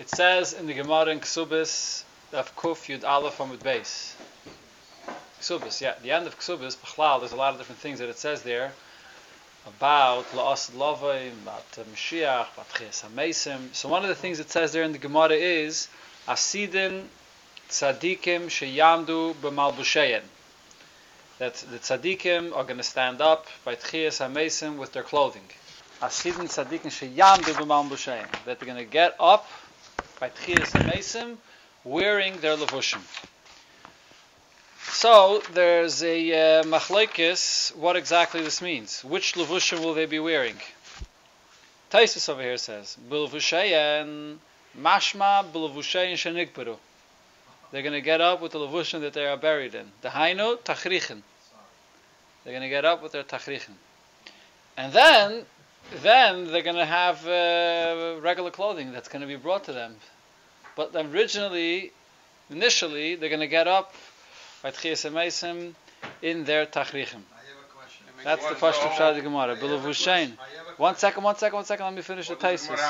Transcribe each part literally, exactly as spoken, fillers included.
It says in the Gemara in Ksubis, Daf Kuf Yud Aleph Amud Beis. Ksubis, yeah, the end of Ksubis, B'chlal, there's a lot of different things that it says there about La'as Lavai, about uh, Mashiach, about Chias HaMeisim. So one of the things it says there in the Gemara is Asidin Tzadikim Sheyamdu B'Malbushayin. That the Tzadikim are going to stand up by Chias HaMeisim with their clothing. Asidin Tzadikim Sheyamdu B'Malbushayin. That they're going to get up by Chias HaMeisim wearing their levushim. So there's a uh, machlokes what exactly this means. Which levushim will they be wearing? Taisus over here says, B'levushayin mashma b'levushayin shenigbaru. They're going to get up with the levushim that they are buried in. The hainu tachrichin. They're going to get up with their tachrichin. And then, then they're going to have uh, regular clothing that's going to be brought to them. But originally, initially, they're going to get up by Chias HaMeisim in their tachrichin. That's the Pashto of Shad Gemara. B'levushayin. One second, one second, one second. Let me finish what the Taisus.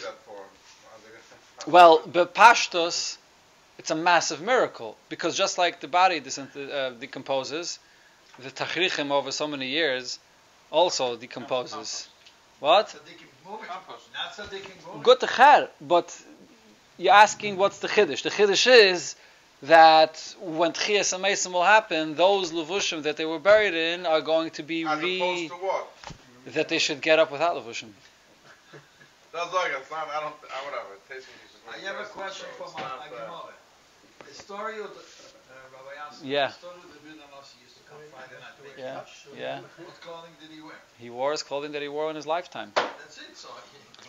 Well, b'Pashtos, it's a massive miracle because just like the body uh, decomposes, the tachrichim over so many years also decomposes. What? Good to her, but you're asking what's the chiddush. The chiddush is that when Chias HaMeisim will happen, those levushim that they were buried in are going to be As re... opposed to what? That they should get up without levushim. That's like it's not. I don't. I whatever. It tastes I have a question for my Gemara. The story of the, uh, Rabbi Yasser, Yeah. the story of the Bnei Nasi used to come Friday night. Make Yeah, lunch. yeah. What clothing did he wear? He wore his clothing that he wore in his lifetime. That's it. So,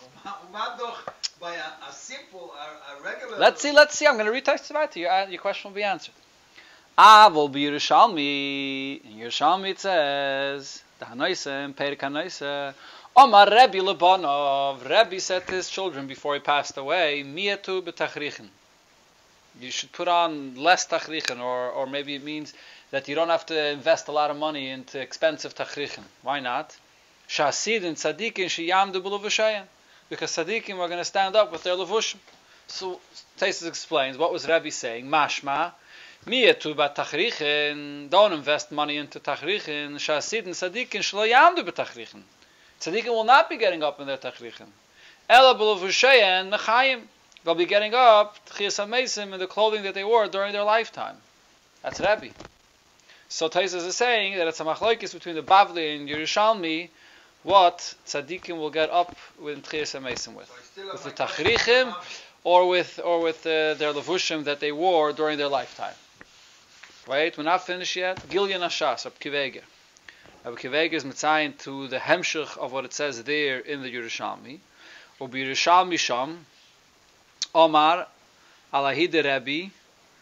by a, a simple, a, a regular. Let's see, let's see. I'm going to read Taisus to you. Uh, Your question will be answered. Avol b'Yerushalmi. In Yerushalmi it says, the Hanoisem, Perik Hanoisem, Omar Rebbe Lebanov. Rebbe said to his children before he passed away, Miyatu b'tachrichin. You should put on less tachrichin, or or maybe it means that you don't have to invest a lot of money into expensive tachrichin. Why not? Shasid and tzadikin sheyamdu b'levushayin. Because tzadikim are going to stand up with their levushim. So Taisus explains what was Rebbe saying. Mashma, miyatu b'tachrichin. Don't invest money into tachrichin. Shasid and tzadikin shlo yamdu b'tachrichin. Tzadikim will not be getting up in their tachrichin. Ela b'levushayin mechayim. They'll be getting up Chias HaMeisim in the clothing that they wore during their lifetime. That's Rebbe. So Taisus is saying that it's a machlokes between the Bavli and Yerushalmi what tzaddikim will get up with Chias HaMeisim with, So with the tachrichim, or with or with uh, their levushim that they wore during their lifetime. Right? We're not finished yet. Gilyan Ashas, Reb Kivega. Reb Kivega is mitzayin to the hemshich of what it says there in the Yerushalmi. Ubi Yerushalmi Sham. Omar, Alahi de Rebbe,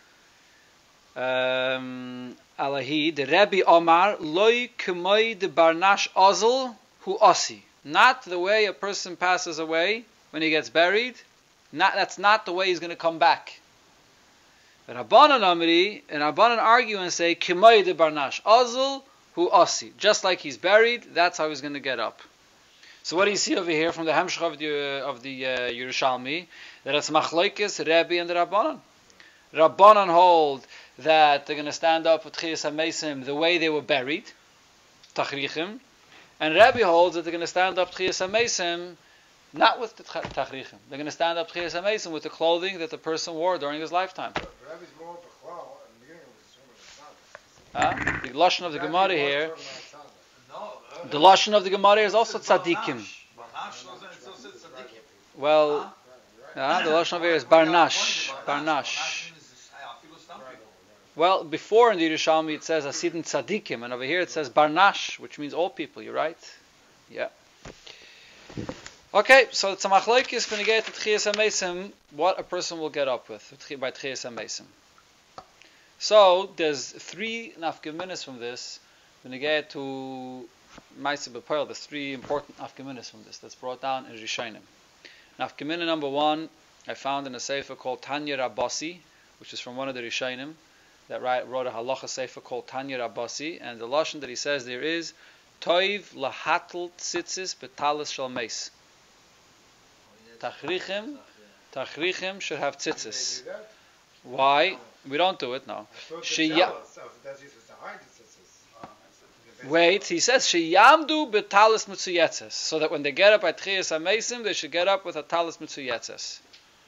um, Alahi de Rebbe Omar, Loi K'moi de Barnash Ozel Hu Osi. Not the way a person passes away when he gets buried. Not that's not the way he's going to come back. Rabbanan Amri and Rabbanan argue and say K'moi de Barnash Ozel Hu Osi. Just like he's buried, that's how he's going to get up. So what do you see over here from the Hemshech of the, uh, of the uh, Yerushalmi? That it's machlokes Rebbe and the Rabbanan. Rabbanan hold that they're going to stand up with Chias HaMeisim the way they were buried, tachrichim, and Rebbe holds that they're going to stand up Chias HaMeisim not with the tachrichim. They're going to stand up Chias HaMeisim with the clothing that the person wore during his lifetime. Rebbe's more b'chlal in the beginning of the Huh? The lashon of the Gemara here. No, uh, The lashon of the Gemara is also tzadikim. Well, uh, the lashon over here is barnash. Barnash. Well, before in the Yerushalmi it says Asidin Tzadikim, and over here it says Barnash, which means all people. You're right? Yeah. Okay, so it's a machlokes when you get to Chias HaMeisim, what a person will get up with by Chias HaMeisim. So there's three nafkaminas from this. When you get to Ma'aseh B'Poel, there's three important nafkaminas from this that's brought down in Rishonim. Nafkamina number one, I found in a sefer called Tanya Rabbasi, which is from one of the Rishonim that wrote a halacha sefer called Tanya Rabbasi, and the lashon that he says there is Toiv lahatl tzitzis betalis shel meis. Tachrichim Tachrichim should have Did tzitzis. they do that? Why? We don't do it now. I thought She the ya- jealous of that's used to hide the tzitzis. Wait, he says sheyamdu betalis mitzuyetzes, so that when they get up at Tchias HaMeisim, they should get up with a talis mitzuyetzes.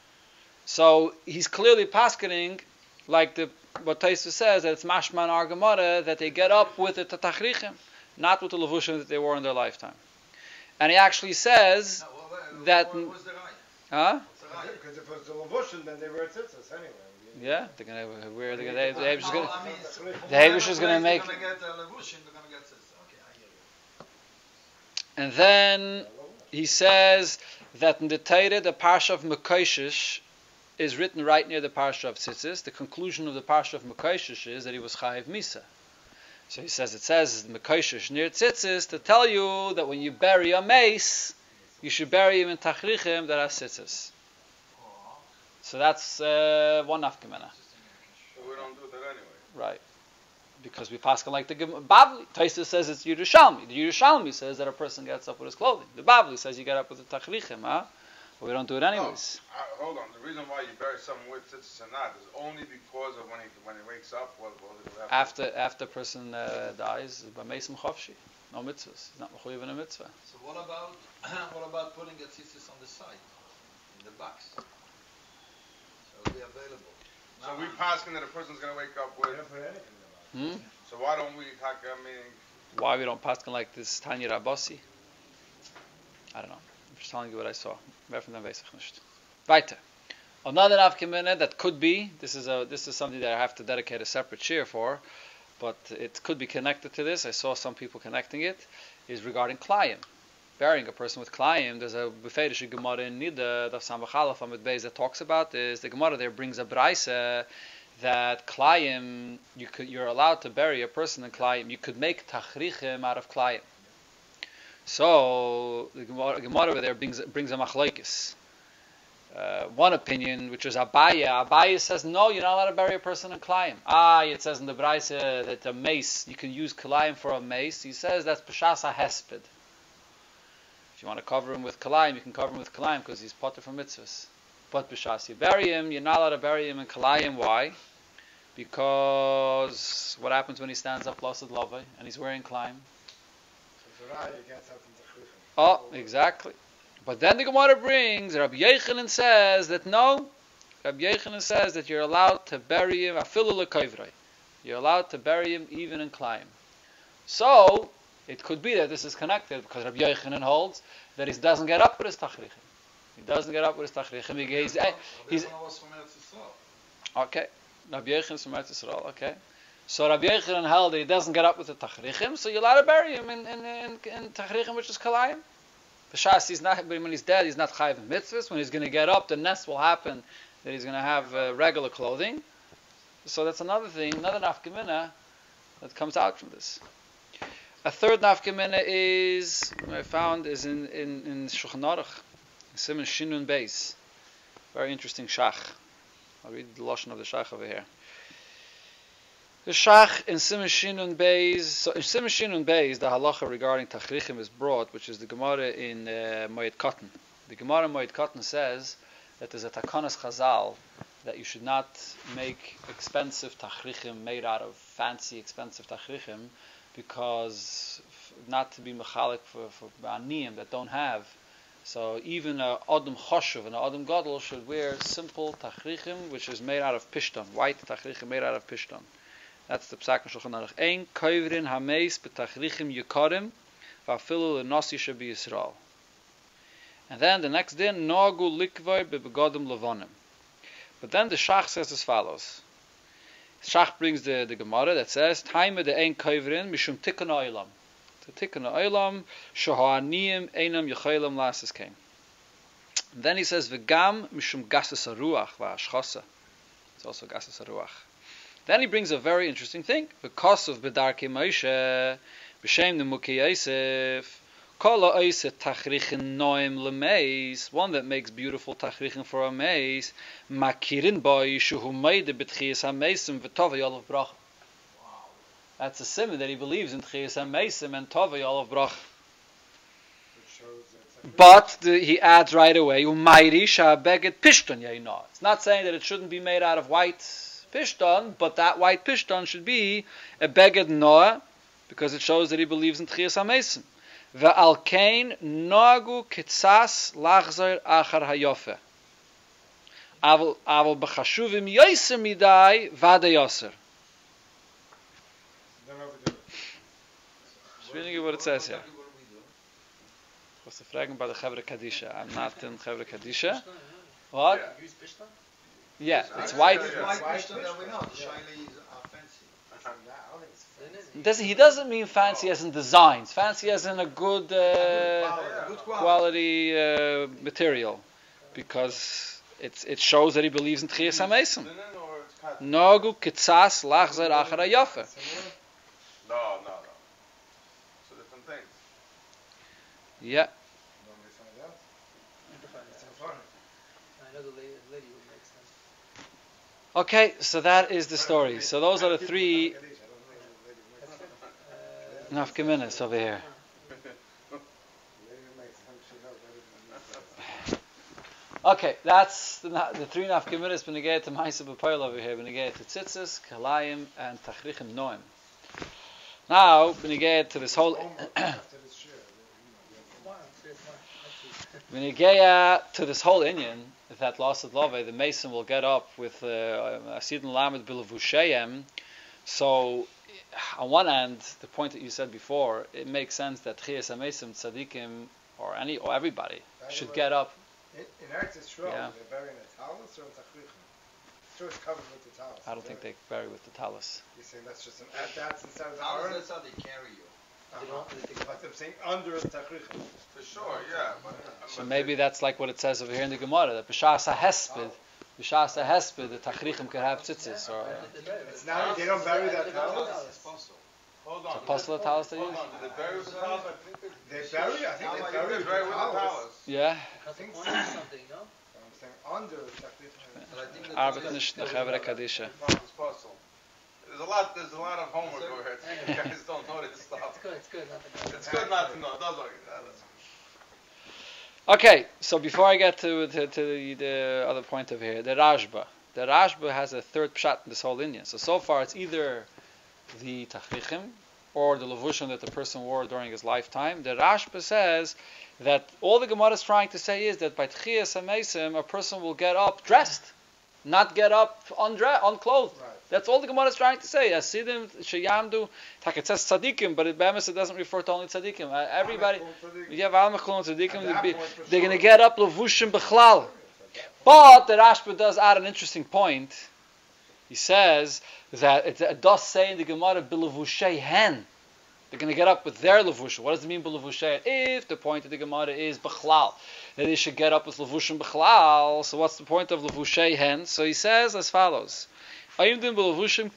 So he's clearly paskening, like the what Taisa says, that it's mashman ar Gemara, that they get up with the tachrichim, not with the levushim that they wore in their lifetime. And he actually says, No, well, well, that- what was the right? huh? What's the right? Because if it was the Levushin, then they wear tzitzis anyway. Yeah, they're gonna wear the they, the Abish is No, gonna. I mean, the Abish is gonna they're make- gonna get a levushim, they're gonna get this. Okay, I hear you. And then he says that in the Torah, the parsha of Mekoshish is written right near the parsha of Tzitzis. The conclusion of the parsha of Mekoshish is that he was chayiv misa. So he says it says Mekoshish near Tzitzis to tell you that when you bury a mace, you should bury him in tachrichim that has Tzitzis. Oh, So that's uh, one nafkamena, So we don't do that anyway. right? Because we pass like the Gem- Bavli. Taisa says it's Yerushalmi. The Yerushalmi says that a person gets up with his clothing. The Bavli says you get up with the tachrichim, huh? But we don't do it anyways. No, uh, hold on. The reason why you bury someone with tzitzis or not is only because of when he when he wakes up. What will it have? After after a person uh, dies, by Mesim Chavshi, no mitzvahs. He's not mechuyev in a mitzvah. so what about what about putting a tzitzis on the side, in the box? So it'll be available. So Now, we paskin that a person's gonna wake up We with. don't put anything in the box. Hmm? So why don't we talk? I mean, Why we don't paskin like this Tanya Rabasi? I don't know. I'm just telling you what I saw. Wer von dem weiß ich nicht. Weiter. Another nafkamina that could be. This is a this is something that I have to dedicate a separate shir for, but it could be connected to this. I saw some people connecting it. Is regarding klayim. Burying a person with klayim. There's a befeirish Gemara in Nida, Daf Samachalaf Amid Beis, that talks about this. The Gemara there brings a braisa that klayim, you could, you're allowed to bury a person in klayim. You could make tachrichim out of klayim. So the Gemara, Gemara over there brings brings a machlokes. Uh, one opinion, which is Abaya. Abaya says no, you're not allowed to bury a person in klayim. Ah, it says in the braisa that a mace, you can use klayim for a mace. He says that's peshasa hesped. If you want to cover him with kalayim, you can cover him with kalayim because he's potter from mitzvahs. But b'shas you bury him, you're not allowed to bury him in kalayim. Why? Because what happens when he stands up lasad lavai and he's wearing kalayim? So it's alright, you get something to chrichim. Oh, exactly. But then the Gemara brings, Rabbi Yechanan says that no, Rabbi Yechanan says that you're allowed to bury him afilu l'kovrei. You're allowed to bury him even in kalayim. So it could be that this is connected because Rabbi Yechanan holds that he doesn't get up with his tachrichim. He doesn't get up with his tachrichim. He, he's, Rabbi he's Yochanan was from Eretz Yisrael. okay. Rabbi Yechanan is from Eretz Yisrael. Okay. So Rabbi Yechanan held that he doesn't get up with the tachrichim, so you're allowed to bury him in in in, in tachrichim, which is kalayim. B'shas he's not, but when he's dead, he's not chayiv in mitzvahs. When he's going to get up, the nest will happen that he's going to have uh, regular clothing. So that's another thing, another nafkamina that comes out from this. A third nafkamina is I found is in in in Shulchan Aruch, Siman Shinun Beis. Very interesting shach. I'll read the lashon of the shach over here. The shach in Siman Shinun Beis. So in Siman Shinun Beis, the halacha regarding tachrichim is brought, which is the Gemara in uh, Moed Katan. The Gemara in Moed Katan says that there's a takanas chazal that you should not make expensive tachrichim made out of fancy, expensive tachrichim, because f- not to be mechalik for for aniyim that don't have. So even a adam choshev and a adam gadol should wear simple tachrichim, which is made out of pishtan, white tachrichim made out of pishtan. That's the psak in Shulchan Aruch. Ein koivrin hameis betachrichim yikarim va'afilu lenasi shebi Yisrael. And then the next din, nagu likvay bebegadim levanim. But then the shach says as follows. Shach brings the, the Gemara that says, Taime de ein koivrin mishum tikkun ha'olam. The tikkun ha'olam shoha'aniyim einam yecholam lasses came. Then he says, v'gam mishum gasas haruach va'ashchasa. It's also gasas haruach. Then he brings a very interesting thing. Because of Bedarke Moshe, B'Shem Nemuki Yosef, Kol ha'oiseh tachrichin noim lemeis, one that makes beautiful tachrichin for a meis, makirin boi shuhu meide b'tchias ha-meisim v'tovei olav bracha. That's a simon that he believes in tchias ha-meisim and tovei olav bracha. Which shows But the, he adds right away, Umayri Shabeged Pishton Yaino. It's not saying that it shouldn't be made out of white Pishton, but that white Pishton should be a Beged Noah, because it shows that he believes in Tchias HaMesim. Ve'al Kain Nagu Kitzas Lachzer Achar Hayofe. Aval Aval B'chashuvim Yoser Midai Vade Yoser. Don't overdo it. Just reading you what it says here. Was the fragen by the Chevre Kadisha. I'm not in Chevre Kadisha. What? Yeah, it's white. It's white Pishton that we know. The Shiley's are fancy. I don't think it's fancy. Doesn't, he doesn't mean fancy as in designs. Fancy as in a good, uh, Good quality uh, material, because it's, it shows that he believes in Tchias HaMesim. Linen or it's cotton? Nagu kitzas lachzer achar hayofe. No, no, no. It's two different things. Yeah. Normally something else. It's so funny. I know the lady, the lady who makes them. Okay, so that is the story. So those are the three nafkaminas over here. Okay, that's the, the three nafkaminas b'negei to Ma'aseh b'Poel over here, b'negei to Tzitzis, Kalayim, and Tachrichim Noim. Now, b'negei to this whole b'negei to this whole inyan, that lost at Love, the Mason will get up with Asidin Lamed Bilavusheim. So, on one end, the point that you said before, it makes sense that Tchias HaMesim, Tzadikim, or any or everybody should get up. In, in Eretz Yisrael, Yeah. they're burying a talus or a tachrichim? Sure, it's covered with the talus. I don't think they bury with the talus. You're saying that's just an, that's instead of the How Aaron? is that how they carry you? Uh-huh. But I'm saying under the tachrichim. For sure, yeah. But, So but maybe that's like what it says over here in the Gemara, that B'shas HaHesped, B'shas HaHesped, the Tachrichim could have tzitzis, or It's not, they don't bury that talus? Hold on. apostle talus they Hold use? on. Did they bury with the talus? I think they They bury, I think they They bury did the bury with the talus. talus. Yeah? That's the think point so. of something, no? I'm saying under the tachrichim. But I think that Arbet this- nicht nach Hevre Kadisha. Talus puzzle. There's a lot. There's a lot of homework over here. You guys don't know this It's stuff. good, it's good, not the good. It's good not to know. It does look that. Okay, so before I get to, to, to the, the other point over here, the Rashba. The Rashba has a third pshat in this whole Indian. So, so far it's either the Tachrichim or the Levushim that the person wore during his lifetime. The Rashba says that all the Gemara is trying to say is that by Tchias HaMesim, a person will get up dressed, not get up undre- unclothed. Right. That's all the Gemara is trying to say. Asidim, Sheyamdu, tak it says tzaddikim, but it, it doesn't refer to only tzaddikim. Uh, everybody, yeah, Val Mechulon tzaddikim, they'd be- they're going to get up levushim bechlal. But the Rashba does add an interesting point. He says that it, it does say in the Gemara bilevushay hen. They're going to get up with their levushim. What does it mean bilevushay? If the point of the Gemara is bechlal, that they should get up with levushim bechlal. So what's the point of levushay hen? So he says as follows. They're going to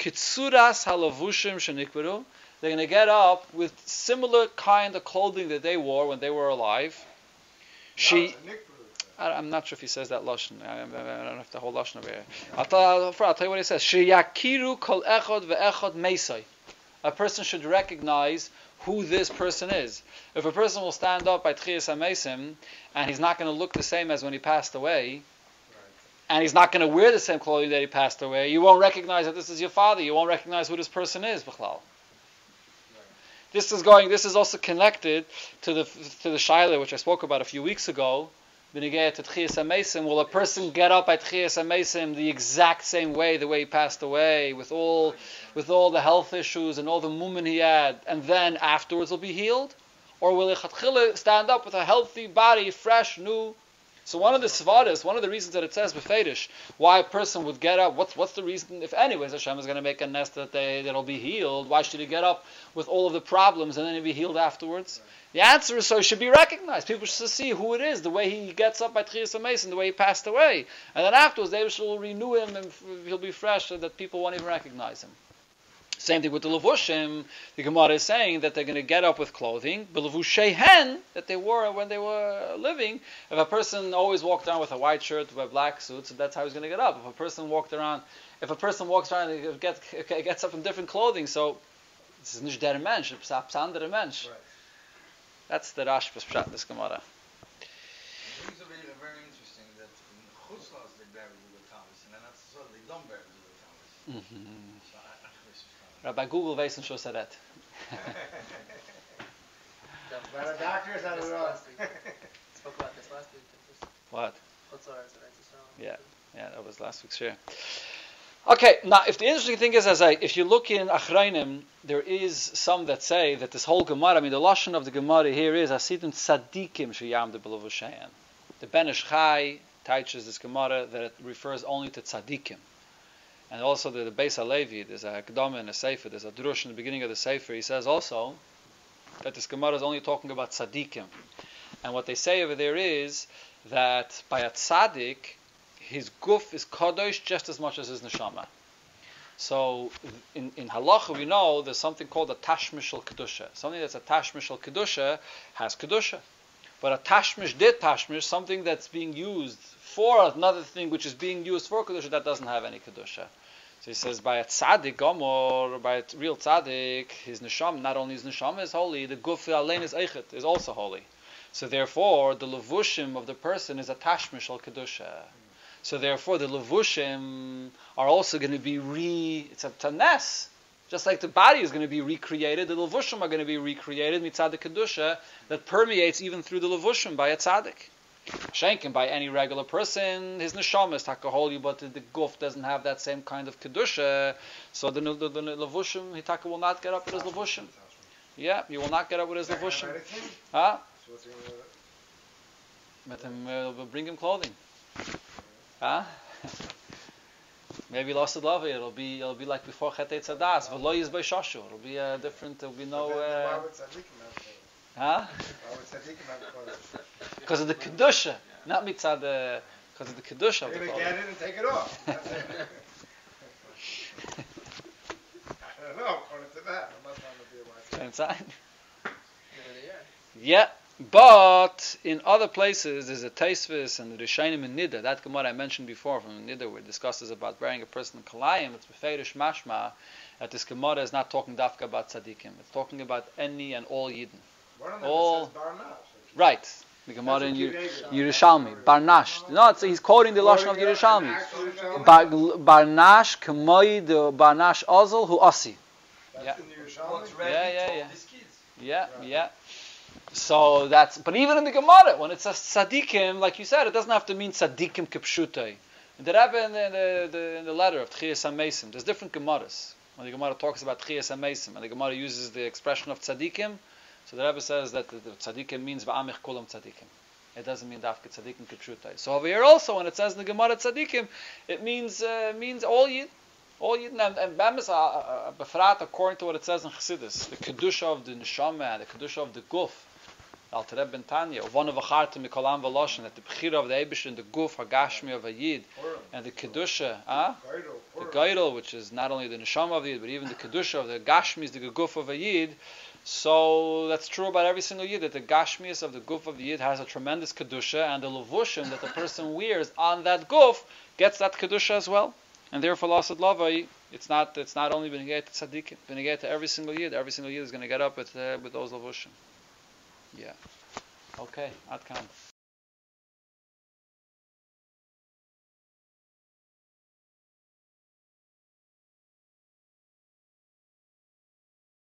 get up with similar kind of clothing that they wore when they were alive. She, I, I'm not sure if he says that lashon. I, I, I don't know if the whole lashon over here. I'll tell, I'll, I'll tell you what he says. Sheyakiru kol echad ve'echad meisai. A person should recognize who this person is. If a person will stand up by Tchias HaMesim and he's not going to look the same as when he passed away, and he's not going to wear the same clothing that he passed away, you won't recognize that this is your father. You won't recognize who this person is, B'chlal. This is going. This is also connected to the to the shaila which I spoke about a few weeks ago. B'negei to Tchias HaMesim, will a person get up at Tchias HaMesim the exact same way, the way he passed away, with all with all the health issues and all the mumen he had, and then afterwards will be healed, or will he chatchila stand up with a healthy body, fresh, new? So one of the svaras, one of the reasons that it says b'feidish, why a person would get up, what's what's the reason, if anyways Hashem is going to make a nest that they, that'll be healed, why should he get up with all of the problems and then he'll be healed afterwards? The answer is so he should be recognized. People should see who it is, the way he gets up by Tchias HaMesim, the way he passed away. And then afterwards they will renew him and he'll be fresh so that people won't even recognize him. Same thing with the levushim. The Gemara is saying that they're going to get up with clothing, belevushay hen, that they wore when they were living. If a person always walked around with a white shirt, with black suits, that's how he's going to get up. If a person walked around, if a person walks around and gets, gets up in different clothing, so this is nicht der Mensch, it's a andere Mensch. Right. That's the Rashba's pshat in this Gemara. Chutzlas they bury the Talis, and then that's so they don't bury the Talis. Mhm. So I, I understand. Rabbi Google weiß schon so that. But the doctors had it This wrong. last week. Spoke about this last week. Just What? Chutzlar is an Israel. Yeah. Yeah, that was last week's share. Okay, now if the interesting thing is, as I, if you look in Achrayim, there is some that say that this whole Gemara, I mean, the lashon of the Gemara here is Asidim Tzadikim Sheyamdu B'Lavushayan. The Ben Ish Chai teaches this Gemara that it refers only to Tzadikim, and also the, the Beis Halevi. There's a Kedama in the Sefer. There's a drush in the beginning of the Sefer. He says also that this Gemara is only talking about Tzadikim, and what they say over there is that by a Tzadik, his guf is kadosh just as much as his neshama. So in, in halacha we know there's something called a tashmishal kedusha. Something that's a tashmishal kedusha has kedusha. But a tashmish did tashmish, something that's being used for another thing which is being used for kedusha, that doesn't have any kedusha. So he says by a tzaddik gomor, by a real tzaddik, his neshama, not only his neshama is holy, the guf alein is eichet, is also holy. So therefore the levushim of the person is a tashmishal kedusha. So therefore, the levushim are also going to be re. It's a tanes, just like the body is going to be recreated. The levushim are going to be recreated mitzad kedusha that permeates even through the levushim by a tzaddik. Shenkin by any regular person, his neshama is taka holy, but the, the guf doesn't have that same kind of kedusha. So the the, the, the levushim he taka will not get up with his levushim. Yeah, you will not get up with his levushim. Huh? Let him uh, bring him clothing. Huh? Maybe lost love. It'll be it'll be like before Chetei Tzadas. V'lo yizbei shoshu. It'll be uh, different. There'll be no. Uh, huh? Because of the kedusha, not mitzad. Because of the kedusha. You're gonna get it and take it off. That's it. I don't know. According to that, I'm not trying to be a wise guy. Inside. Yeah. Yeah. But in other places, there's a Taisvis and the Rishayim in Nida. That Gemara I mentioned before from Nida, where it discusses about burying a person in Kalayim. It's Beferish Mashma that this Gemara is not talking dafka about tzaddikim. It's talking about any and all Yidden. One of them All says Barnash. right. The Gemara in Yerushalmi, Barnash. No, it's, he's quoting the lashon of Yerushalmi. Bar, Barnash k'moi the Barnash Ozel hu Asi. That's Yeah. in the Yerushalmi? What's ready Yeah, yeah, to yeah. these kids? Yeah, yeah. So that's, but even in the Gemara, when it says tzaddikim, like you said, it doesn't have to mean tzaddikim kipshutai. In the Rebbe, in the, the, the, in the letter of Tchias HaMesim, there's different Gemaras. When the Gemara talks about Tchias HaMesim, and the Gemara uses the expression of tzaddikim, so the Rebbe says that the, the tzaddikim means va'amich kulam tzaddikim. It doesn't mean dafke tzaddikim kipshutai. So over here also, when it says in the Gemara tzaddikim, it means uh, means all Yid. All Yidden, and, and Bam is a, a, a befrat according to what it says in Chassidus, the kedusha of the neshama, the kedusha of the guf. Alter Rebbe ben Tanya, one of acharta mikolam v'loshen, that the bechira of the Eibush and the guf hagashmi of a Yid, and the kedusha, ah, the gaidel, which is not only the neshama of the Yid, but even the kedusha of the gashmi is the guf of a Yid. So that's true about every single Yid, that the gashmius of the guf of the Yid has a tremendous kedusha, and the levushim that the person wears on that guf gets that kedusha as well. And therefore, lasad lavai, it's not it's not only benegay to tzaddikim, benegay to every single Yid. Every single Yid is going to get up with uh, with those levushim. Yeah. Okay, Adkan.